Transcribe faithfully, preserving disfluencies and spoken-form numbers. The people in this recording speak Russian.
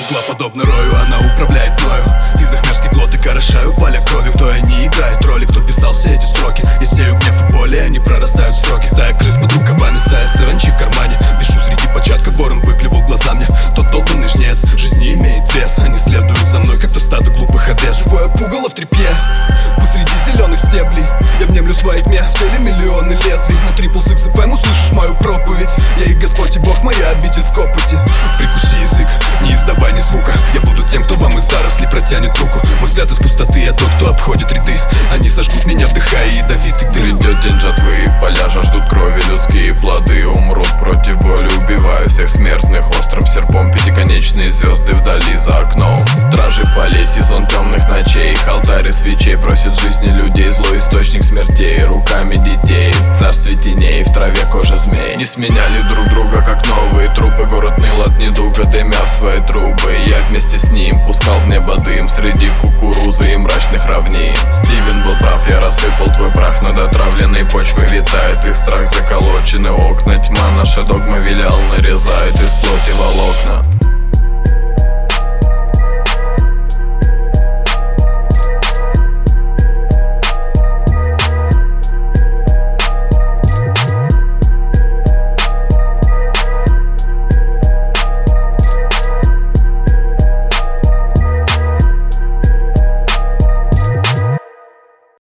Угла подобно рою, она управляет мною. Из их мерзких глоток орошаю поля кровью. Кто они играет роли, кто писал все эти строки. Я сею гнев и боли, они прорастают в сроки. Стая крыс под рукавами, стая саранчи в кармане. Пишу среди початков, ворон выклевал глаза мне. Тот долбанный жнец, жизни имеет вес. Они следуют за мной, как то стадо глупых овец. Живое пугало в тряпье посреди зеленых стеблей. Я внемлю своей тьме, в цели миллионы лезвий. На трипл сикс эф эм услышишь мою проповедь. Я и Господь, и Бог, моя обитель в копоте. Прикуси язык, не издавай ни звука. Я буду тем, кто вам из зарослей протянет руку. Мой взгляд из пустоты, я тот, кто обходит ряды. Они сожгут меня, вдыхая ядовитый дым. Придет день жатвы, поля ждут крови, людские плоды умрут против воли, убивая всех смертных острым серпом. Пятиконечные звезды вдали за окном. Стражи полей, сезон темных ночей. Их алтарь свечей просит жизни людей. Злой источник смертей, руками детей. В царстве теней, в траве кожа змей. Не сменяли друг друга, как новые трупы. Город ныл от недуга, дымя в свои трубы. Я вместе с ним пускал в небо дым среди кукурузы и мрачных равнин. Стивен был прав, я рассыпал твой прах. Над отравленной почвой витает их страх. Заколочены окна, тьма наша догма вилял, нарезает из плоти волокна.